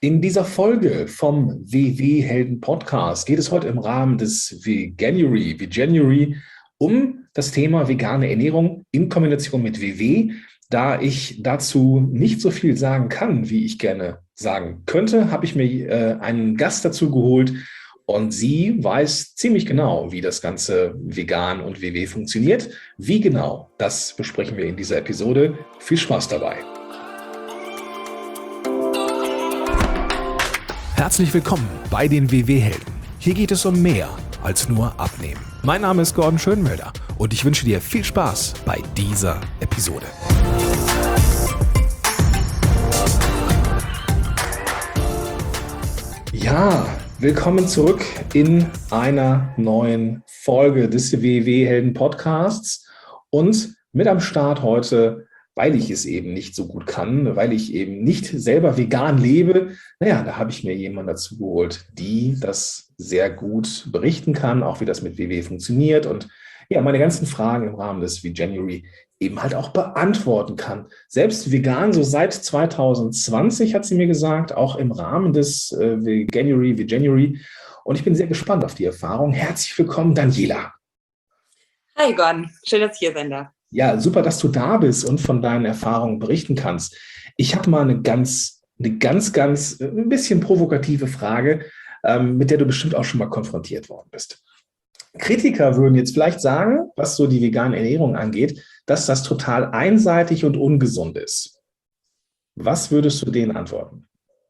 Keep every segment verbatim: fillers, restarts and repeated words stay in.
In dieser Folge vom W W-Helden-Podcast geht es heute im Rahmen des Veganuary, Veganuary um das Thema vegane Ernährung in Kombination mit W W. Da ich dazu nicht so viel sagen kann, wie ich gerne sagen könnte, habe ich mir äh, einen Gast dazu geholt und sie weiß ziemlich genau, wie das Ganze vegan und W W funktioniert. Wie genau, das besprechen wir in dieser Episode. Viel Spaß dabei. Herzlich willkommen bei den W W-Helden. Hier geht es um mehr als nur Abnehmen. Mein Name ist Gordon Schönmelder und ich wünsche dir viel Spaß bei dieser Episode. Ja, willkommen zurück in einer neuen Folge des W W-Helden-Podcasts und mit am Start heute, weil ich es eben nicht so gut kann, weil ich eben nicht selber vegan lebe, naja, da habe ich mir jemanden dazu geholt, die das sehr gut berichten kann, auch wie das mit W W funktioniert und ja, meine ganzen Fragen im Rahmen des Veganuary eben halt auch beantworten kann. Selbst vegan, so seit zwanzig zwanzig, hat sie mir gesagt, auch im Rahmen des äh, Veganuary, Veganuary. Und ich bin sehr gespannt auf die Erfahrung. Herzlich willkommen, Daniela. Hi Gordon, schön, dass ich hier sein darf. Ja, super, dass du da bist und von deinen Erfahrungen berichten kannst. Ich habe mal eine ganz, eine ganz, ganz, ein bisschen provokative Frage, ähm, mit der du bestimmt auch schon mal konfrontiert worden bist. Kritiker würden jetzt vielleicht sagen, was so die vegane Ernährung angeht, dass das total einseitig und ungesund ist. Was würdest du denen antworten?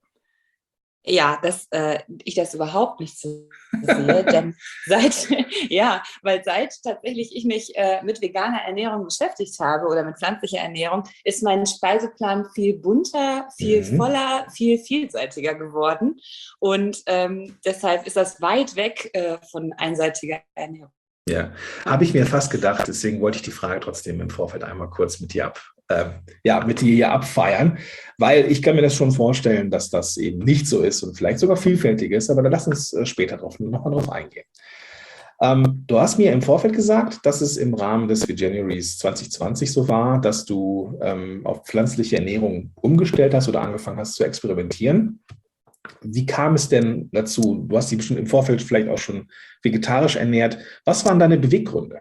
Ja, dass äh, ich das überhaupt nicht so sehe, denn seit, ja, weil seit tatsächlich ich mich äh, mit veganer Ernährung beschäftigt habe oder mit pflanzlicher Ernährung, ist mein Speiseplan viel bunter, viel Mhm. voller, viel vielseitiger geworden und ähm, deshalb ist das weit weg äh, von einseitiger Ernährung. Ja, habe ich mir fast gedacht, deswegen wollte ich die Frage trotzdem im Vorfeld einmal kurz mit dir ab, äh, ja, mit dir hier abfeiern, weil ich kann mir das schon vorstellen, dass das eben nicht so ist und vielleicht sogar vielfältig ist, aber da lass uns äh, später drauf, nochmal drauf eingehen. Ähm, du hast mir im Vorfeld gesagt, dass es im Rahmen des Veganuarys zwanzig zwanzig so war, dass du ähm, auf pflanzliche Ernährung umgestellt hast oder angefangen hast zu experimentieren. Wie kam es denn dazu? Du hast dich bestimmt im Vorfeld vielleicht auch schon vegetarisch ernährt. Was waren deine Beweggründe?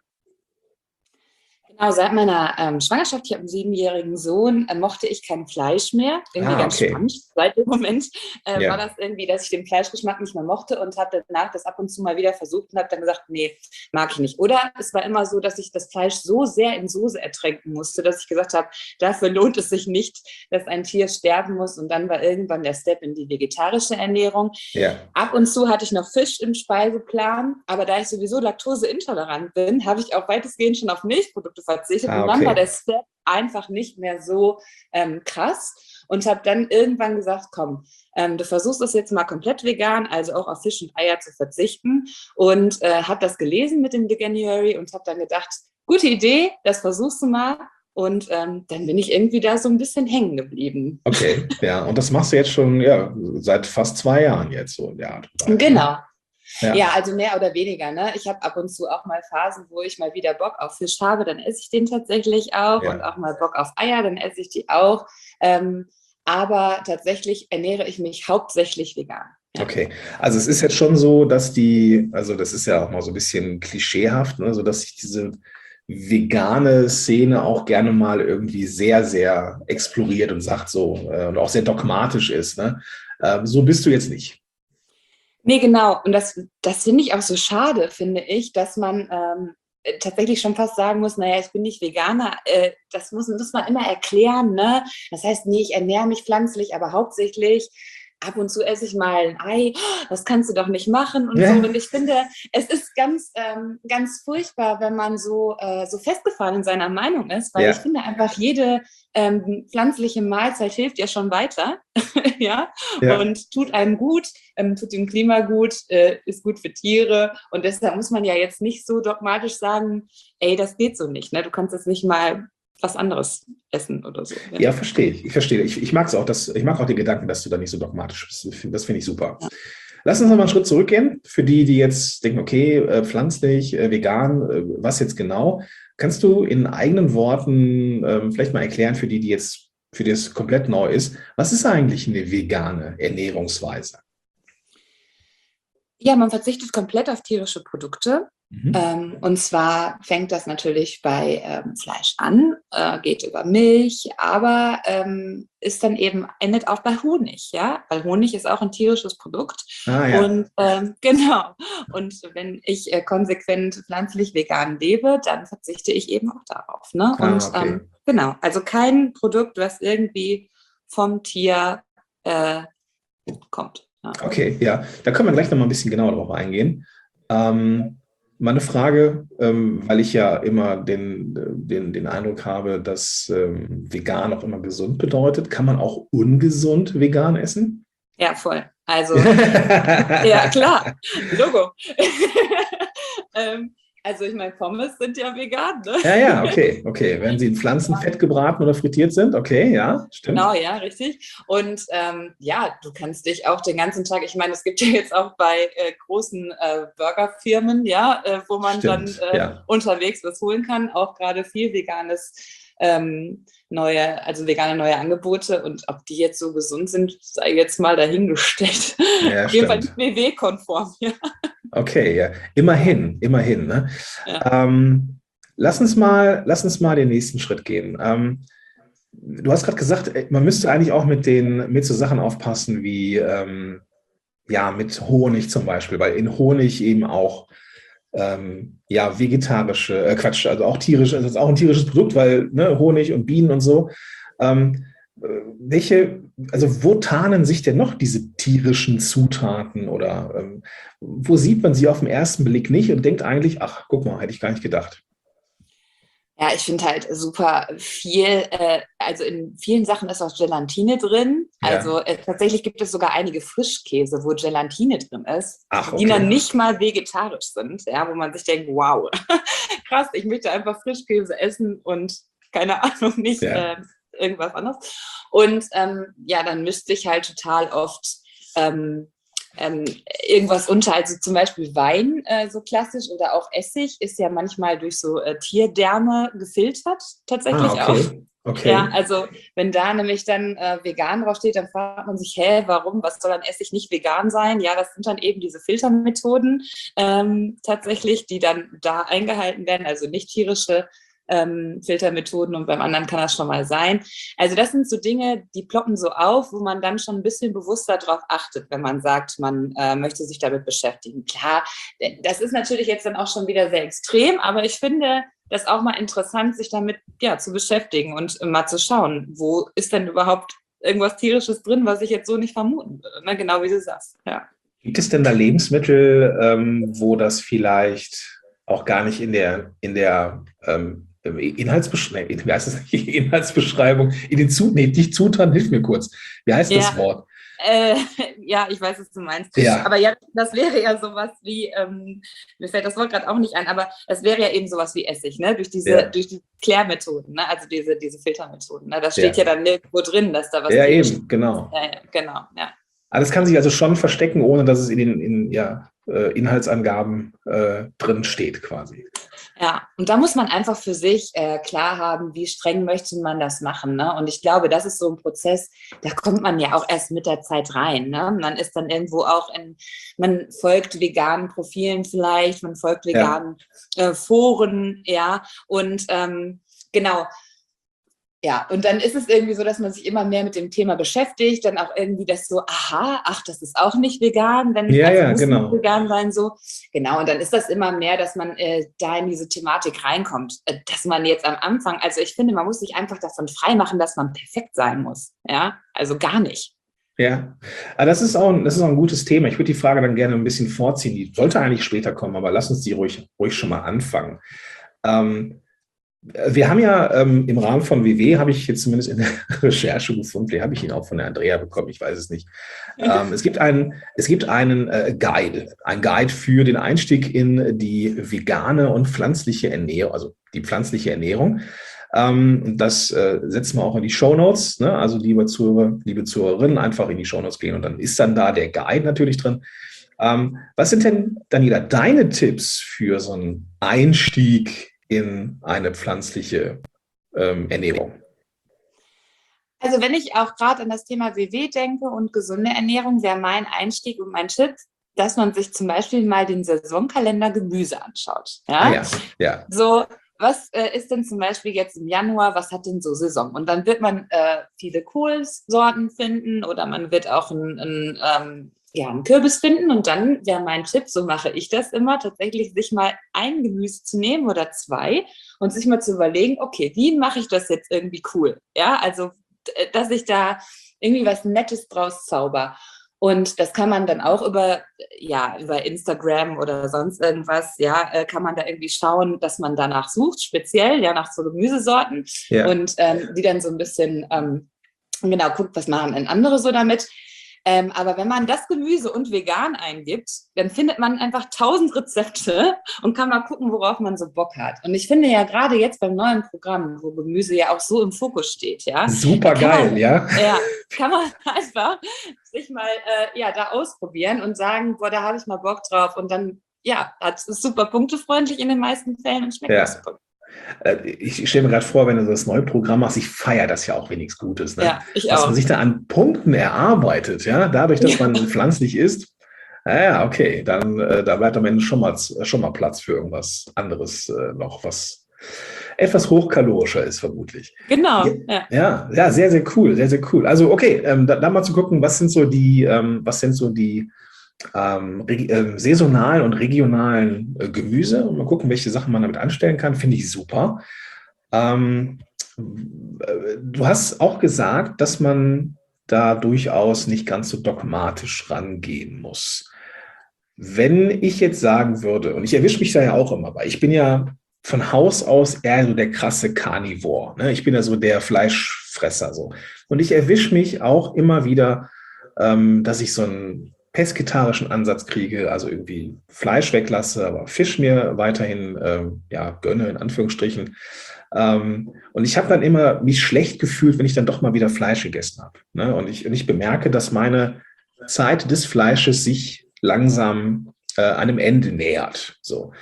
Genau, seit meiner ähm, Schwangerschaft, ich habe einen siebenjährigen Sohn, äh, mochte ich kein Fleisch mehr. Irgendwie Ah, ganz okay. spannend. Seit dem Moment äh, Ja. war das irgendwie, dass ich den Fleischgeschmack nicht mehr mochte und habe danach das ab und zu mal wieder versucht und habe dann gesagt, nee, mag ich nicht. Oder es war immer so, dass ich das Fleisch so sehr in Soße ertränken musste, dass ich gesagt habe, dafür lohnt es sich nicht, dass ein Tier sterben muss. Und dann war irgendwann der Step in die vegetarische Ernährung. Ja. Ab und zu hatte ich noch Fisch im Speiseplan, aber da ich sowieso laktoseintolerant bin, habe ich auch weitestgehend schon auf Milchprodukte verzichtet. Ah, Und dann okay. war der Step einfach nicht mehr so ähm, krass und habe dann irgendwann gesagt, komm, ähm, du versuchst das jetzt mal komplett vegan, also auch auf Fisch und Eier zu verzichten und äh, habe das gelesen mit dem Veganuary und habe dann gedacht, gute Idee, das versuchst du mal. Und ähm, dann bin ich irgendwie da so ein bisschen hängen geblieben. Okay, ja, und das machst du jetzt schon ja, seit fast zwei Jahren jetzt so. Ja, total. Genau. Ja. Ja, also mehr oder weniger. Ne? Ich habe ab und zu auch mal Phasen, wo ich mal wieder Bock auf Fisch habe, dann esse ich den tatsächlich auch Ja. und auch mal Bock auf Eier, dann esse ich die auch. Ähm, aber tatsächlich ernähre ich mich hauptsächlich vegan. Ja. Okay, also es ist jetzt schon so, dass die, also das ist ja auch mal so ein bisschen klischeehaft, ne, so dass sich diese vegane Szene auch gerne mal irgendwie sehr, sehr exploriert und sagt so äh, und auch sehr dogmatisch ist. Ne? Ähm, so bist du jetzt nicht. Nee, genau. Und das, das finde ich auch so schade, finde ich, dass man ähm, tatsächlich schon fast sagen muss, naja, ich bin nicht Veganer. Äh, das muss, muss man immer erklären. Ne? Das heißt, nee, ich ernähre mich pflanzlich, aber hauptsächlich ab und zu esse ich mal ein Ei, das kannst du doch nicht machen und Ja. so. Und ich finde, es ist ganz, ähm, ganz furchtbar, wenn man so, äh, so festgefahren in seiner Meinung ist, weil Ja. ich finde einfach, jede ähm, pflanzliche Mahlzeit hilft ja schon weiter, ja, Ja. und tut einem gut, ähm, tut dem Klima gut, äh, ist gut für Tiere und deshalb muss man ja jetzt nicht so dogmatisch sagen, ey, das geht so nicht, ne? Du kannst jetzt nicht mal was anderes essen oder so. Ja, Ja, verstehe ich. Ich verstehe. Ich, ich mag es auch, dass, ich mag auch den Gedanken, dass du da nicht so dogmatisch bist. Das finde ich super. Ja. Lass uns nochmal einen Schritt zurückgehen. Für die, die jetzt denken, okay, äh, pflanzlich, äh, vegan, äh, was jetzt genau? Kannst du in eigenen Worten ähm, vielleicht mal erklären, für die, die jetzt für die es komplett neu ist. Was ist eigentlich eine vegane Ernährungsweise? Ja, man verzichtet komplett auf tierische Produkte. Mhm. Ähm, und zwar fängt das natürlich bei ähm, Fleisch an, äh, geht über Milch, aber ähm, ist dann eben, endet auch bei Honig, ja, weil Honig ist auch ein tierisches Produkt. Ah ja. Und ähm, genau. Und wenn ich äh, konsequent pflanzlich vegan lebe, dann verzichte ich eben auch darauf. Ne? Ah, Und okay. ähm, genau, also kein Produkt, was irgendwie vom Tier äh, kommt. Ja. Okay, ja, da können wir gleich noch mal ein bisschen genauer drauf eingehen. Ähm, Meine Frage, ähm, weil ich ja immer den, den, den Eindruck habe, dass ähm, vegan auch immer gesund bedeutet. Kann man auch ungesund vegan essen? Ja, voll. Also, ja, klar, Logo. ähm, also, ich meine, Pommes sind ja vegan, ne? Ja, ja, okay, okay. Wenn sie in Pflanzenfett gebraten oder frittiert sind, okay, ja, stimmt. Genau, ja, richtig. Und ähm, ja, du kannst dich auch den ganzen Tag, ich meine, es gibt ja jetzt auch bei äh, großen äh, Burgerfirmen, ja, äh, wo man Stimmt, dann äh, ja. unterwegs was holen kann, auch gerade viel veganes, ähm, neue, also vegane neue Angebote, und ob die jetzt so gesund sind, sei jetzt mal dahingestellt. Ja, Auf jeden Fall stimmt. nicht B W-konform, ja. Okay, ja. Immerhin, immerhin. Ne? Ja. Ähm, lass uns mal, lass uns mal den nächsten Schritt gehen. Ähm, du hast gerade gesagt, man müsste eigentlich auch mit den, mit so Sachen aufpassen wie, ähm, ja, mit Honig zum Beispiel, weil in Honig eben auch, ähm, ja, vegetarische, äh, Quatsch, also auch tierisch, also das ist auch ein tierisches Produkt, weil, ne, Honig und Bienen und so. Ähm, äh, welche, also wo tarnen sich denn noch diese tierischen Zutaten oder ähm, wo sieht man sie auf den ersten Blick nicht und denkt eigentlich, ach, guck mal, hätte ich gar nicht gedacht. Ja, ich finde halt super viel, äh, also in vielen Sachen ist auch Gelatine drin. Also Ja. äh, tatsächlich gibt es sogar einige Frischkäse, wo Gelatine drin ist, Ach, die dann okay. nicht mal vegetarisch sind, ja, wo man sich denkt, wow, krass, ich möchte einfach Frischkäse essen und keine Ahnung, nicht Ja. äh, irgendwas anderes. Und ähm, ja, dann mischt sich halt total oft ähm, Ähm, irgendwas unter, also zum Beispiel Wein, äh, so klassisch, oder auch Essig ist ja manchmal durch so äh, Tierdärme gefiltert, Ah, tatsächlich auch. okay. Ja, Okay. also wenn da nämlich dann äh, vegan draufsteht, dann fragt man sich, hä, warum, was soll an Essig nicht vegan sein? Ja, das sind dann eben diese Filtermethoden ähm, tatsächlich, die dann da eingehalten werden, also nicht tierische ähm, Filtermethoden, und beim anderen kann das schon mal sein. Also das sind so Dinge, die ploppen so auf, wo man dann schon ein bisschen bewusster drauf achtet, wenn man sagt, man äh, möchte sich damit beschäftigen. Klar, das ist natürlich jetzt dann auch schon wieder sehr extrem, aber ich finde das auch mal interessant, sich damit ja zu beschäftigen und äh, mal zu schauen, wo ist denn überhaupt irgendwas Tierisches drin, was ich jetzt so nicht vermuten würde. Ne? Genau wie du sagst, ja. Gibt es denn da Lebensmittel, ähm, wo das vielleicht auch gar nicht in der, in der ähm, Inhaltsbeschreibung, wie heißt das? Inhaltsbeschreibung, in den Zutaten, nee, nicht Zutaten, hilf mir kurz. Wie heißt das Ja. Wort? Äh, ja, ich weiß, was du meinst. Ja. Aber ja, das wäre ja sowas wie, ähm, mir fällt das Wort gerade auch nicht ein, aber das wäre ja eben sowas wie Essig, ne? Durch diese, Ja. durch die Klärmethoden, ne? Also diese, diese Filtermethoden. Ne? Da steht Ja. ja dann nirgendwo drin, dass da was Ja, tierisch eben, genau. Ja, ja, genau, ja. Aber das kann sich also schon verstecken, ohne dass es in den in, ja, äh, Inhaltsangaben äh, drin steht, quasi. Ja, und da muss man einfach für sich äh, klar haben, wie streng möchte man das machen. Ne? Und ich glaube, das ist so ein Prozess, da kommt man ja auch erst mit der Zeit rein. Ne? Man ist dann irgendwo auch in, man folgt veganen Profilen vielleicht, man folgt veganen ja. äh, Foren, ja, und ähm, genau. Ja, und dann ist es irgendwie so, dass man sich immer mehr mit dem Thema beschäftigt, dann auch irgendwie das so, aha, ach, das ist auch nicht vegan, wenn ja, also ja, muss genau. nicht vegan sein, so. Genau, und dann ist das immer mehr, dass man äh, da in diese Thematik reinkommt, äh, dass man jetzt am Anfang, also ich finde, man muss sich einfach davon freimachen, dass man perfekt sein muss, ja, also gar nicht. Ja, aber das ist auch, das ist auch ein gutes Thema. Ich würde die Frage dann gerne ein bisschen vorziehen. Die sollte eigentlich später kommen, aber lass uns die ruhig, ruhig schon mal anfangen. Ähm, Wir haben ja ähm, im Rahmen von W W, habe ich jetzt zumindest in der Recherche gefunden, vielleicht habe ich ihn auch von der Andrea bekommen, ich weiß es nicht. Ähm, es gibt einen, es gibt einen äh, Guide, ein Guide für den Einstieg in die vegane und pflanzliche Ernährung, also die pflanzliche Ernährung. Ähm, das äh, setzen wir auch in die Shownotes, ne? Also liebe Zuhörer, liebe Zuhörerinnen, einfach in die Shownotes gehen und dann ist dann da der Guide natürlich drin. Ähm, was sind denn, Daniela, deine Tipps für so einen Einstieg in eine pflanzliche ähm, Ernährung? Also wenn ich auch gerade an das Thema W W denke und gesunde Ernährung, wäre mein Einstieg und mein Tipp, dass man sich zum Beispiel mal den Saisonkalender Gemüse anschaut. Ja, ah, ja. ja. So, was äh, ist denn zum Beispiel jetzt im Januar, was hat denn so Saison? Und dann wird man äh, viele Kohlsorten finden oder man wird auch ein, ein, ähm, ja, einen Kürbis finden. Und dann wäre mein Tipp, so mache ich das immer, tatsächlich sich mal ein Gemüse zu nehmen oder zwei und sich mal zu überlegen, okay, wie mache ich das jetzt irgendwie cool? Ja, also dass ich da irgendwie was Nettes draus zauber. Und das kann man dann auch über, ja, über Instagram oder sonst irgendwas, ja, kann man da irgendwie schauen, dass man danach sucht, speziell, ja, nach so Gemüsesorten Ja. und ähm, die dann so ein bisschen, ähm, genau, guckt, was machen denn andere so damit. Ähm, aber wenn man das Gemüse und vegan eingibt, dann findet man einfach tausend Rezepte und kann mal gucken, worauf man so Bock hat. Und ich finde ja gerade jetzt beim neuen Programm, wo Gemüse ja auch so im Fokus steht, ja. Super geil, man, ja. Ja, kann man einfach sich mal äh, ja, da ausprobieren und sagen, boah, da habe ich mal Bock drauf. Und dann, ja, das ist super punktefreundlich in den meisten Fällen und schmeckt ja. auch super. Ich stelle mir gerade vor, wenn du das neue Programm machst, ich feiere das ja auch wenigstens Gutes. Ne? Ja, ich Was auch. man sich da an Punkten erarbeitet, ja, dadurch, dass Ja. man pflanzlich isst, ja, okay, dann äh, da bleibt am Ende schon mal, schon mal Platz für irgendwas anderes äh, noch, was etwas hochkalorischer ist, vermutlich. Genau, ja. Ja, ja, sehr, sehr cool, sehr, sehr cool. Also, okay, ähm, da, da mal zu gucken, was sind so die, ähm, was sind so die Ähm, äh, saisonalen und regionalen äh, Gemüse und mal gucken, welche Sachen man damit anstellen kann, finde ich super. Ähm, äh, du hast auch gesagt, dass man da durchaus nicht ganz so dogmatisch rangehen muss. Wenn ich jetzt sagen würde, und ich erwische mich da ja auch immer bei, ich bin ja von Haus aus eher so der krasse Carnivore, ne? Ich bin ja so der Fleischfresser so. Und ich erwische mich auch immer wieder, ähm, dass ich so ein pesketarischen Ansatz kriege, also irgendwie Fleisch weglasse, aber Fisch mir weiterhin ähm, ja, gönne, in Anführungsstrichen. Ähm, und ich habe dann immer mich schlecht gefühlt, wenn ich dann doch mal wieder Fleisch gegessen habe. Ne? Und, ich, und ich bemerke, dass meine Zeit des Fleisches sich langsam äh, einem Ende nähert. So.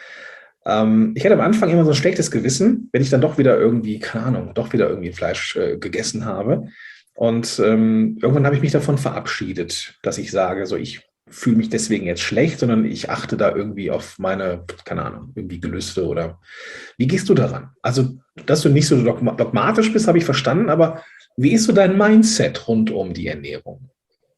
Ähm, ich hatte am Anfang immer so ein schlechtes Gewissen, wenn ich dann doch wieder irgendwie, keine Ahnung, doch wieder irgendwie Fleisch äh, gegessen habe. Und ähm, irgendwann habe ich mich davon verabschiedet, dass ich sage, so ich fühle mich deswegen jetzt schlecht, sondern ich achte da irgendwie auf meine, keine Ahnung, irgendwie Gelüste oder wie gehst du daran? Also, dass du nicht so dogmatisch bist, habe ich verstanden, aber wie ist so dein Mindset rund um die Ernährung?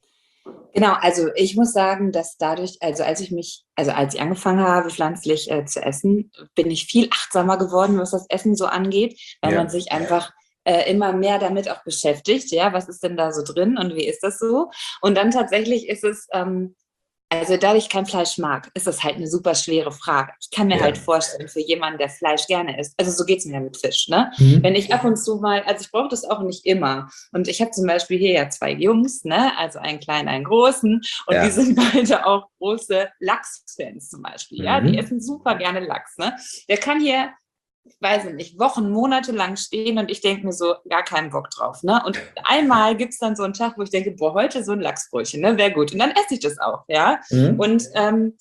Genau, also ich muss sagen, dass dadurch, also als ich mich, also als ich angefangen habe, pflanzlich äh, zu essen, bin ich viel achtsamer geworden, was das Essen so angeht, weil Ja. man sich einfach Äh, immer mehr damit auch beschäftigt, ja, was ist denn da so drin und wie ist das so? Und dann tatsächlich ist es, ähm, also da ich kein Fleisch mag, ist das halt eine super schwere Frage. Ich kann mir Ja. halt vorstellen, für jemanden, der Fleisch gerne isst, also so geht es mir ja mit Fisch, ne? Mhm. Wenn ich ab und zu mal, also ich brauche das auch nicht immer. Und ich habe zum Beispiel hier ja zwei Jungs, ne? Also einen kleinen, einen großen. Und Ja. die sind beide auch große Lachsfans zum Beispiel, ja? Die Mhm. essen super gerne Lachs, ne? Der kann hier, ich weiß nicht, Wochen, Monate lang stehen und ich denke mir so, gar keinen Bock drauf. Ne? Und einmal gibt es dann so einen Tag, wo ich denke, boah, heute so ein Lachsbrötchen, ne? Wäre gut. Und dann esse ich das auch, ja. Mhm. Und ähm,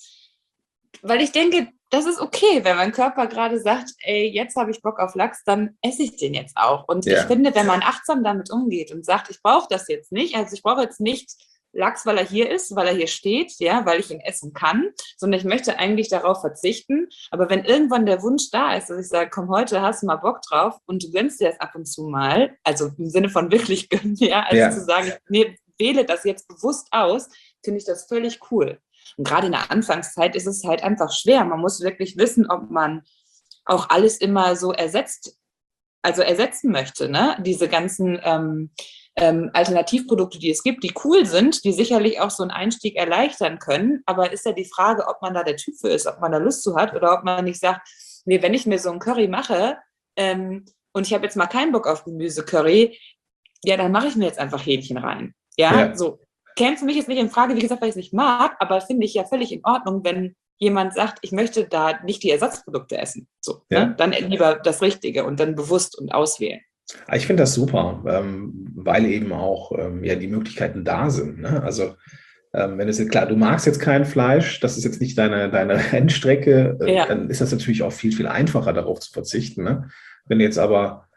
weil ich denke, das ist okay, wenn mein Körper gerade sagt, ey, jetzt habe ich Bock auf Lachs, dann esse ich den jetzt auch. Und Ja. ich finde, wenn man achtsam damit umgeht und sagt, ich brauche das jetzt nicht, also ich brauche jetzt nicht Lachs, weil er hier ist, weil er hier steht, ja, weil ich ihn essen kann, sondern ich möchte eigentlich darauf verzichten. Aber wenn irgendwann der Wunsch da ist, dass ich sage, komm, heute hast du mal Bock drauf und du gönnst dir das ab und zu mal, also im Sinne von wirklich gönnen, ja, also Ja. zu sagen, ich nee, wähle das jetzt bewusst aus, finde ich das völlig cool. Und gerade in der Anfangszeit ist es halt einfach schwer. Man muss wirklich wissen, ob man auch alles immer so ersetzt, also ersetzen möchte, ne? Diese ganzen ähm, ähm, Alternativprodukte, die es gibt, die cool sind, die sicherlich auch so einen Einstieg erleichtern können. Aber ist ja die Frage, ob man da der Typ für ist, ob man da Lust zu hat oder ob man nicht sagt, nee, wenn ich mir so ein Curry mache ähm, und ich habe jetzt mal keinen Bock auf Gemüsecurry, ja, dann mache ich mir jetzt einfach Hähnchen rein. Ja, Ja. so. Käme für mich jetzt nicht in Frage, wie gesagt, weil ich es nicht mag, aber finde ich ja völlig in Ordnung, wenn jemand sagt, ich möchte da nicht die Ersatzprodukte essen. So, Ja. ne? Dann lieber das Richtige und dann bewusst und auswählen. Ich finde das super, ähm, weil eben auch ähm, ja, die Möglichkeiten da sind. Ne? Also ähm, wenn es jetzt klar, du magst jetzt kein Fleisch, das ist jetzt nicht deine, deine Rennstrecke, äh, Ja. dann ist das natürlich auch viel, viel einfacher, darauf zu verzichten. Ne? Wenn du jetzt aber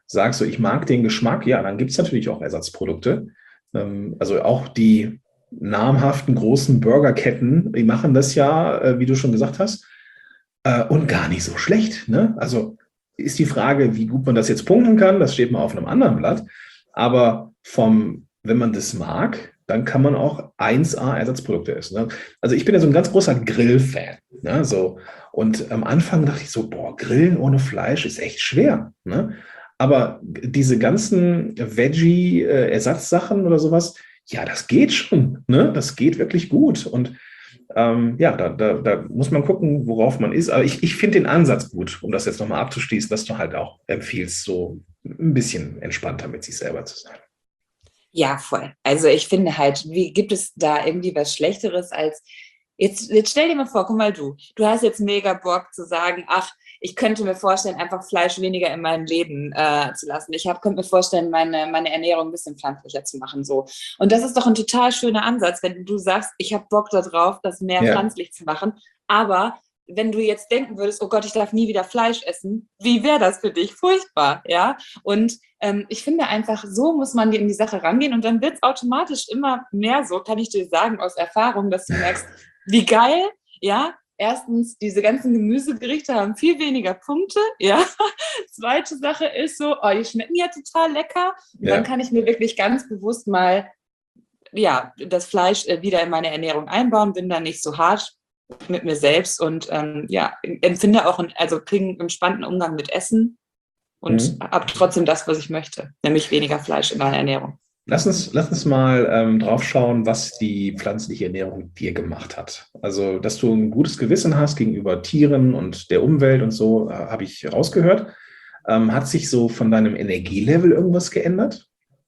sagst, so, ich mag den Geschmack, ja, dann gibt es natürlich auch Ersatzprodukte. Ähm, also auch die namhaften großen Burgerketten, die machen das ja, äh, wie du schon gesagt hast, äh, und gar nicht so schlecht. Ne? Also ist die Frage, wie gut man das jetzt punkten kann, das steht mal auf einem anderen Blatt. Aber vom, wenn man das mag, dann kann man auch eins A Ersatzprodukte essen. Ne? Also ich bin ja so ein ganz großer Grill-Fan. Ne? So, und am Anfang dachte ich so, boah, Grillen ohne Fleisch ist echt schwer. Ne? Aber diese ganzen Veggie-Ersatzsachen oder sowas, ja, das geht schon. Ne? Das geht wirklich gut. Und ähm, ja, da, da, da muss man gucken, worauf man ist. Aber ich, ich finde den Ansatz gut, um das jetzt nochmal abzuschließen, dass du halt auch empfiehlst, so ein bisschen entspannter mit sich selber zu sein. Ja, voll. Also ich finde halt, wie gibt es da irgendwie was Schlechteres als, jetzt, jetzt stell dir mal vor, guck mal du, du hast jetzt mega Bock zu sagen, ach, ich könnte mir vorstellen, einfach Fleisch weniger in meinem Leben äh, zu lassen. Ich hab, könnte mir vorstellen, meine, meine Ernährung ein bisschen pflanzlicher zu machen. So. Und das ist doch ein total schöner Ansatz, wenn du sagst, ich habe Bock darauf, das mehr Ja. pflanzlich zu machen, aber wenn du jetzt denken würdest, oh Gott, ich darf nie wieder Fleisch essen, wie wäre das für dich? Furchtbar, ja? Und ähm, ich finde einfach, so muss man in die Sache rangehen und dann wird es automatisch immer mehr so, kann ich dir sagen, aus Erfahrung, dass du merkst, wie geil, ja? Erstens, diese ganzen Gemüsegerichte haben viel weniger Punkte, ja? Zweite Sache ist so, oh, die schmecken ja total lecker. Und Ja. dann kann ich mir wirklich ganz bewusst mal, ja, das Fleisch äh, wieder in meine Ernährung einbauen, bin da nicht so hart mit mir selbst und ähm, ja, empfinde auch, einen, also kriege einen entspannten Umgang mit Essen und Mhm. habe trotzdem das, was ich möchte, nämlich weniger Fleisch in meiner Ernährung. Lass uns, lass uns mal ähm, drauf schauen, was die pflanzliche Ernährung dir gemacht hat. Also, dass du ein gutes Gewissen hast gegenüber Tieren und der Umwelt und so, äh, habe ich rausgehört. Ähm, hat sich so von deinem Energielevel irgendwas geändert?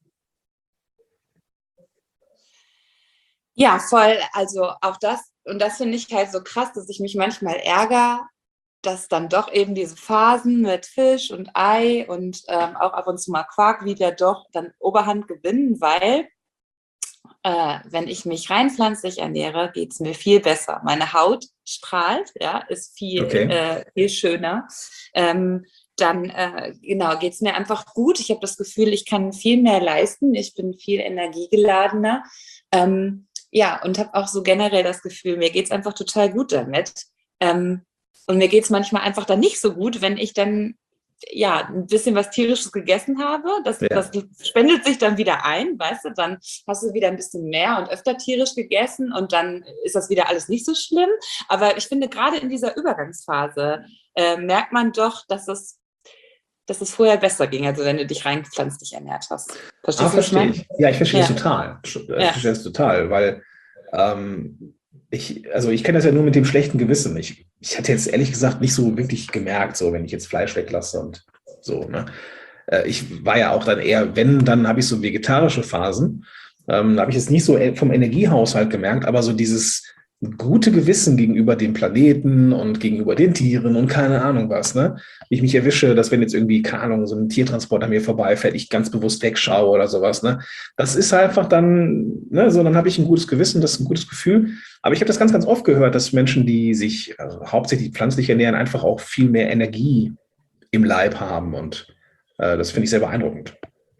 Ja, voll, also auch das, und das finde ich halt so krass, dass ich mich manchmal ärgere, dass dann doch eben diese Phasen mit Fisch und Ei und ähm, auch ab und zu mal Quark wieder doch dann Oberhand gewinnen, weil äh, wenn ich mich rein pflanzlich ernähre, geht es mir viel besser. Meine Haut strahlt, ja, ist viel, Okay. äh, viel schöner. Ähm, dann äh, genau, geht es mir einfach gut. Ich habe das Gefühl, ich kann viel mehr leisten. Ich bin viel energiegeladener. Ähm, ja, und habe auch so generell das Gefühl, mir geht es einfach total gut damit. Ähm, und mir geht es manchmal einfach dann nicht so gut, wenn ich dann ja ein bisschen was Tierisches gegessen habe. Das, Ja. das spendet sich dann wieder ein, weißt du, dann hast du wieder ein bisschen mehr und öfter tierisch gegessen und dann ist das wieder alles nicht so schlimm. Aber ich finde, gerade in dieser Übergangsphase äh, merkt man doch, dass es, dass es vorher besser ging, also wenn du dich rein pflanzlich ernährt hast. Ah, Verstehst du, was ich verstehe meine? ich. Ja, ich verstehe Ja. das total. Ich Ja. verstehe das total, weil ähm, ich, also ich kenne das ja nur mit dem schlechten Gewissen. Ich, ich hätte jetzt ehrlich gesagt nicht so wirklich gemerkt, so wenn ich jetzt Fleisch weglasse und so. Ne? Äh, ich war ja auch dann eher, wenn, dann habe ich so vegetarische Phasen. Ähm, da habe ich jetzt nicht so vom Energiehaushalt gemerkt, aber so dieses gute Gewissen gegenüber dem Planeten und gegenüber den Tieren und keine Ahnung was, ne? Wie ich mich erwische, dass wenn jetzt irgendwie, keine Ahnung, so ein Tiertransport an mir vorbeifährt, ich ganz bewusst wegschaue oder sowas, ne? Das ist einfach dann, ne, so dann habe ich ein gutes Gewissen, das ist ein gutes Gefühl. Aber ich habe das ganz, ganz oft gehört, dass Menschen, die sich also hauptsächlich pflanzlich ernähren, einfach auch viel mehr Energie im Leib haben und äh, das finde ich sehr beeindruckend.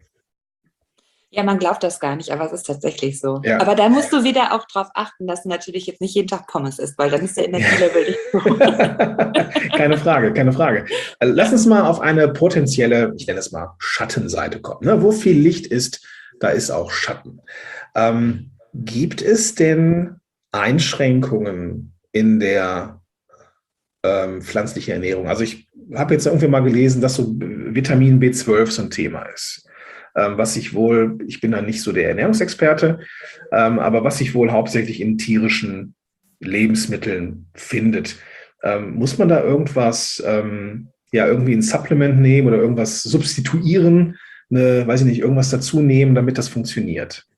Ja, man glaubt das gar nicht, aber es ist tatsächlich so. Ja. Aber da musst du wieder auch drauf achten, dass du natürlich jetzt nicht jeden Tag Pommes isst, weil dann ist der Energielevel nicht so. Keine Frage, keine Frage. Also lass uns mal auf eine potenzielle, ich nenne es mal Schattenseite kommen. Ne? Wo viel Licht ist, da ist auch Schatten. Ähm, gibt es denn Einschränkungen in der ähm, pflanzlichen Ernährung? Also ich habe jetzt irgendwie mal gelesen, dass so Vitamin B zwölf so ein Thema ist. Was sich wohl, ich bin da nicht so der Ernährungsexperte, ähm, aber was sich wohl hauptsächlich in tierischen Lebensmitteln findet. Ähm, muss man da irgendwas, ähm, ja, irgendwie ein Supplement nehmen oder irgendwas substituieren, eine, weiß ich nicht, irgendwas dazu nehmen, damit das funktioniert?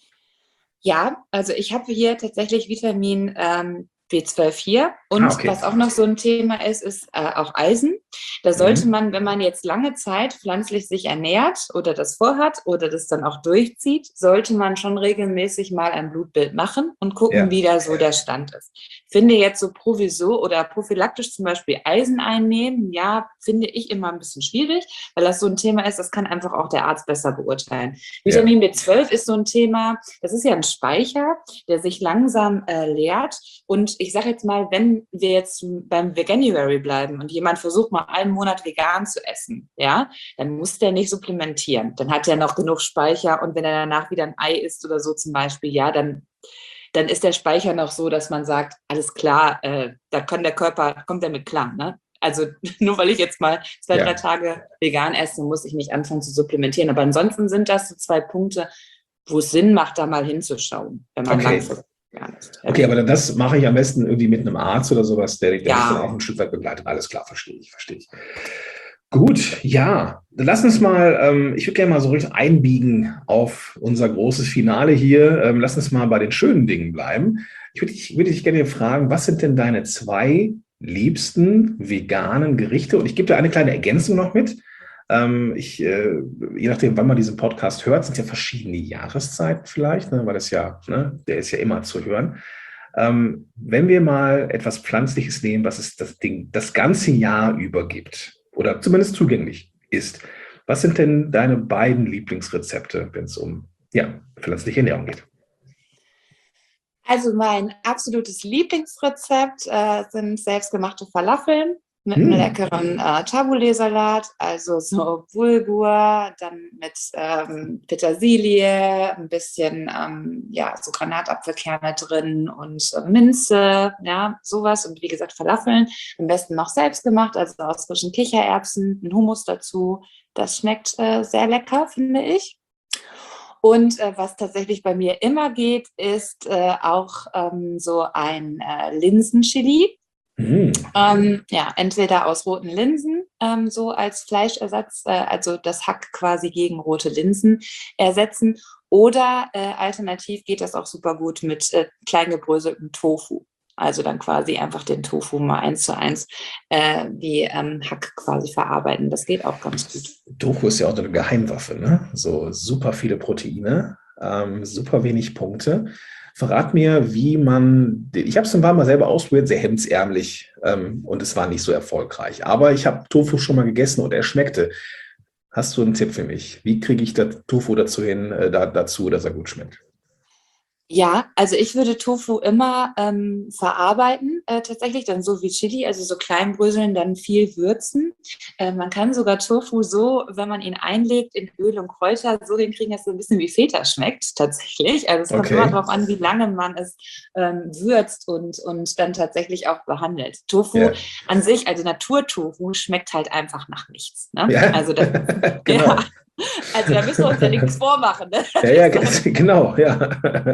Ja, also ich habe hier tatsächlich Vitamin ähm, B zwölf hier und Ah, okay. was auch noch so ein Thema ist, ist äh, auch Eisen. Da sollte Mhm. man, wenn man jetzt lange Zeit pflanzlich sich ernährt oder das vorhat oder das dann auch durchzieht, sollte man schon regelmäßig mal ein Blutbild machen und gucken, Ja. wie da so der Stand ist. Finde jetzt so provisor oder prophylaktisch zum Beispiel Eisen einnehmen, ja, finde ich immer ein bisschen schwierig, weil das so ein Thema ist, das kann einfach auch der Arzt besser beurteilen. Ja. Vitamin B zwölf ist so ein Thema, das ist ja ein Speicher, der sich langsam äh, leert. Und ich sage jetzt mal, wenn wir jetzt beim Veganuary bleiben und jemand versucht mal einen Monat vegan zu essen, ja, dann muss der nicht supplementieren. Dann hat er noch genug Speicher und wenn er danach wieder ein Ei isst oder so zum Beispiel, ja, dann, dann ist der Speicher noch so, dass man sagt, alles klar, äh, da kann der Körper, kommt er mit klar, ne? Also nur weil ich jetzt mal zwei, Ja. drei Tage vegan esse, muss ich nicht anfangen zu supplementieren. Aber ansonsten sind das so zwei Punkte, wo es Sinn macht, da mal hinzuschauen, wenn man Okay. langfristig vegan ist. Okay, aber das mache ich am besten irgendwie mit einem Arzt oder sowas, der, der Ja. mich dann auch ein Stück weit begleitet. Alles klar, verstehe ich, verstehe ich. Gut, ja, dann lass uns mal, ähm, ich würde gerne mal so richtig einbiegen auf unser großes Finale hier. Ähm, lass uns mal bei den schönen Dingen bleiben. Ich würde dich, würde dich gerne fragen, was sind denn deine zwei liebsten veganen Gerichte? Und ich gebe da eine kleine Ergänzung noch mit. Ähm, ich, äh, je nachdem, wann man diesen Podcast hört, sind ja verschiedene Jahreszeiten vielleicht, ne, weil das ja, ne, der ist ja immer zu hören. Ähm, wenn wir mal etwas Pflanzliches nehmen, was es das Ding das ganze Jahr über gibt oder zumindest zugänglich ist, was sind denn deine beiden Lieblingsrezepte, wenn es um ja, pflanzliche Ernährung geht? Also mein absolutes Lieblingsrezept äh, sind selbstgemachte Falafeln mit Hm. einem leckeren äh, Tabbouleh-Salat, also so Bulgur, dann mit ähm, Petersilie, ein bisschen ähm, ja so Granatapfelkerne drin und äh, Minze, ja sowas und wie gesagt Falafeln, am besten noch selbst gemacht, also aus frischen Kichererbsen, ein Hummus dazu. Das schmeckt äh, sehr lecker, finde ich. Und äh, was tatsächlich bei mir immer geht, ist äh, auch ähm, so ein äh, Linsenchili. Hm. Ähm, ja, entweder aus roten Linsen, ähm, so als Fleischersatz, äh, also das Hack quasi gegen rote Linsen ersetzen. Oder äh, alternativ geht das auch super gut mit äh, klein gebröseltem Tofu. Also dann quasi einfach den Tofu mal eins zu eins äh, wie ähm, Hack quasi verarbeiten. Das geht auch ganz gut. Tofu ist ja auch eine Geheimwaffe, ne? So super viele Proteine, ähm, super wenig Punkte. Verrat mir, wie man, ich habe es ein paar Mal selber ausprobiert, sehr hemdsärmlich ähm, und es war nicht so erfolgreich. Aber ich habe Tofu schon mal gegessen und er schmeckte. Hast du einen Tipp für mich? Wie kriege ich das Tofu dazu hin, äh, da, dazu, dass er gut schmeckt? Ja, also ich würde Tofu immer ähm, verarbeiten, äh, tatsächlich dann so wie Chili, also so klein bröseln, dann viel würzen. Äh, man kann sogar Tofu so, wenn man ihn einlegt in Öl und Kräuter, so hinkriegen, dass es so ein bisschen wie Feta schmeckt, tatsächlich. Also es kommt Okay. immer darauf an, wie lange man es ähm, würzt und, und dann tatsächlich auch behandelt. Tofu Ja. an sich, also Naturtofu, schmeckt halt einfach nach nichts. Ne? Ja. Also das, Genau. ja. Also da müssen wir uns ja nichts vormachen. Ne? Ja, ja, genau, ja.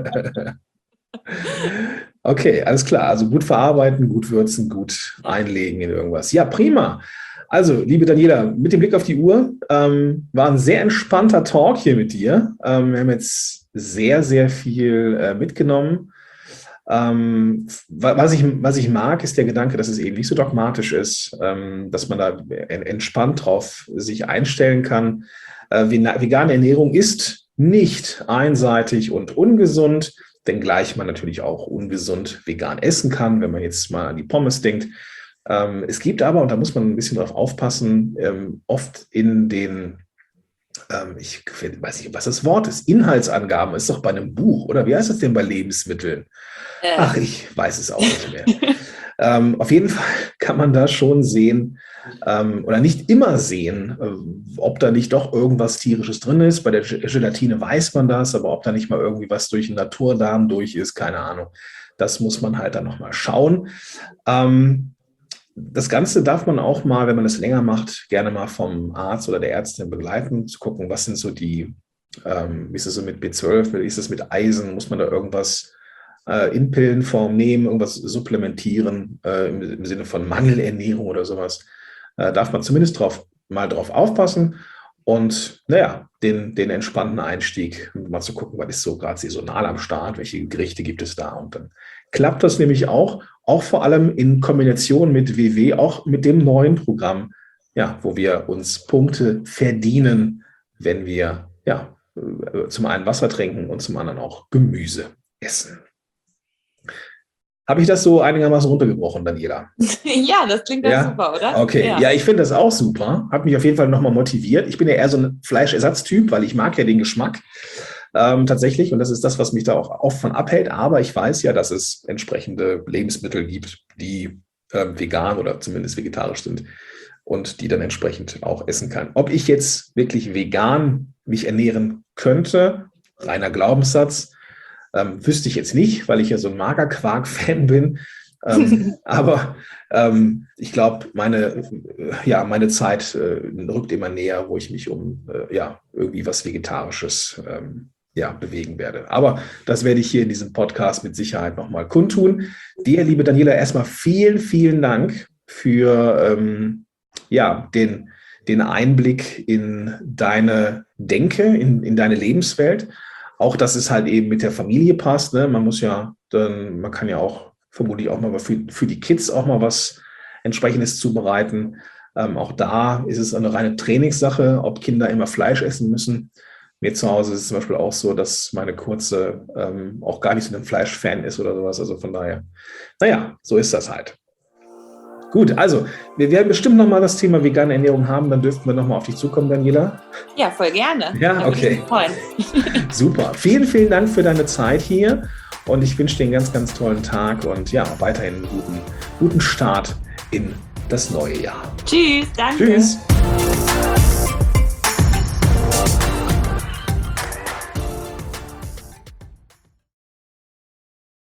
Okay, alles klar. Also gut verarbeiten, gut würzen, gut einlegen in irgendwas. Ja, prima. Also, liebe Daniela, mit dem Blick auf die Uhr, ähm, war ein sehr entspannter Talk hier mit dir. Ähm, wir haben jetzt sehr, sehr viel äh, mitgenommen. Ähm, was ich, was ich mag, ist der Gedanke, dass es eben nicht so dogmatisch ist, ähm, dass man da entspannt drauf sich einstellen kann. Äh, vegane Ernährung ist nicht einseitig und ungesund, wenngleich man natürlich auch ungesund vegan essen kann, wenn man jetzt mal an die Pommes denkt. Ähm, es gibt aber, und da muss man ein bisschen drauf aufpassen, ähm, oft in den, ähm, ich weiß nicht, was das Wort ist, Inhaltsangaben, ist doch bei einem Buch, oder wie heißt das denn bei Lebensmitteln? Äh. Ach, ich weiß es auch nicht mehr. ähm, auf jeden Fall kann man da schon sehen, ähm, oder nicht immer sehen, äh, ob da nicht doch irgendwas Tierisches drin ist. Bei der Gelatine weiß man das, aber ob da nicht mal irgendwie was durch den Naturdarm durch ist, keine Ahnung. Das muss man halt dann nochmal schauen. Ähm, das Ganze darf man auch mal, wenn man es länger macht, gerne mal vom Arzt oder der Ärztin begleiten, zu gucken, was sind so die, ähm, wie ist es so mit B zwölf, wie ist es mit Eisen, muss man da irgendwas äh, in Pillenform nehmen, irgendwas supplementieren, äh, im, im Sinne von Mangelernährung oder sowas. Äh, darf man zumindest drauf, mal drauf aufpassen und naja, den, den entspannten Einstieg, mal zu gucken, was ist so gerade saisonal am Start, welche Gerichte gibt es da, und dann klappt das nämlich auch, auch vor allem in Kombination mit W W, auch mit dem neuen Programm ja, wo wir uns Punkte verdienen, wenn wir ja, zum einen Wasser trinken und zum anderen auch Gemüse essen. Habe ich das so einigermaßen runtergebrochen, Daniela? Ja, das klingt ja super, oder? Okay, ja, ja ich finde das auch super. Hat mich auf jeden Fall nochmal motiviert. Ich bin ja eher so ein Fleischersatztyp, weil ich mag ja den Geschmack ähm, tatsächlich. Und das ist das, was mich da auch oft von abhält. Aber ich weiß ja, dass es entsprechende Lebensmittel gibt, die ähm, vegan oder zumindest vegetarisch sind und die dann entsprechend auch essen kann. Ob ich jetzt wirklich vegan mich ernähren könnte, reiner Glaubenssatz, Ähm, wüsste ich jetzt nicht, weil ich ja so ein Magerquark-Fan bin. Ähm, aber ähm, ich glaube, meine, äh, ja, meine Zeit äh, rückt immer näher, wo ich mich um äh, ja, irgendwie was Vegetarisches ähm, ja, bewegen werde. Aber das werde ich hier in diesem Podcast mit Sicherheit nochmal kundtun. Dir, liebe Daniela, erstmal vielen, vielen Dank für ähm, ja, den, den Einblick in deine Denke, in, in deine Lebenswelt. Auch, dass es halt eben mit der Familie passt. Ne? Man muss ja, dann, man kann ja auch vermutlich auch mal für, für die Kids auch mal was Entsprechendes zubereiten. Ähm, auch da ist es eine reine Trainingssache, ob Kinder immer Fleisch essen müssen. Mir zu Hause ist es zum Beispiel auch so, dass meine Kurze ähm, auch gar nicht so ein Fleischfan ist oder sowas. Also von daher, naja, so ist das halt. Gut, also wir werden bestimmt nochmal das Thema vegane Ernährung haben, dann dürften wir nochmal auf dich zukommen, Daniela. Ja, voll gerne. Ja, okay. Super. Vielen, vielen Dank für deine Zeit hier und ich wünsche dir einen ganz, ganz tollen Tag und ja, weiterhin einen guten, guten Start in das neue Jahr. Tschüss, danke. Tschüss.